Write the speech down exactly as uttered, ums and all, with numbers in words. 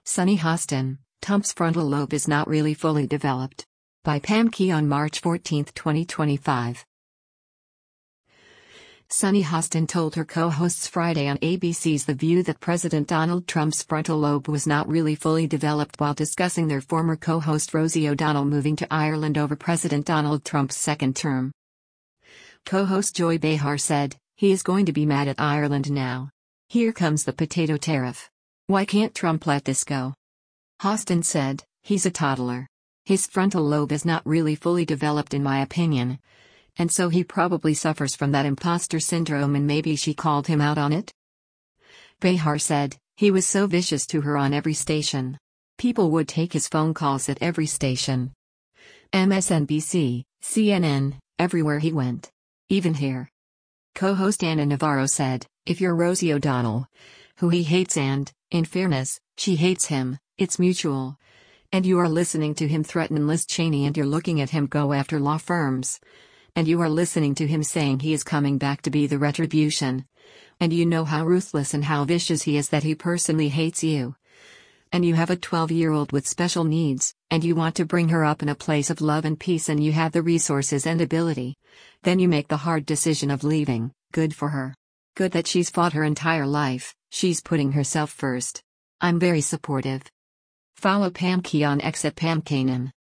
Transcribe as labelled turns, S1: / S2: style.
S1: Sunny Hostin, Trump's frontal lobe is not really fully developed. By Pam Key on March fourteenth, twenty twenty-five. Sunny Hostin told her co-hosts Friday on A B C's The View that President Donald Trump's frontal lobe was not really fully developed while discussing their former co-host Rosie O'Donnell moving to Ireland over President Donald Trump's second term. Co-host Joy Behar said, "He is going to be mad at Ireland now. Here comes the potato tariff. Why can't Trump let this go?" Hostin said, "He's a toddler. His frontal lobe is not really fully developed in my opinion. And so he probably suffers from that imposter syndrome, and maybe she called him out on it." Behar said, "He was so vicious to her on every station. People would take his phone calls at every station. M S N B C, C N N, everywhere he went. Even here." Co-host Ana Navarro said, "If you're Rosie O'Donnell, who he hates and, in fairness, she hates him, it's mutual. And you are listening to him threaten Liz Cheney, and you're looking at him go after law firms. And you are listening to him saying he is coming back to be the retribution. And you know how ruthless and how vicious he is, that he personally hates you. And you have a twelve-year-old with special needs, and you want to bring her up in a place of love and peace, and you have the resources and ability. Then you make the hard decision of leaving. Good for her. Good that she's fought her entire life, she's putting herself first. I'm very supportive." Follow Pam Key on X at Pam Kanan.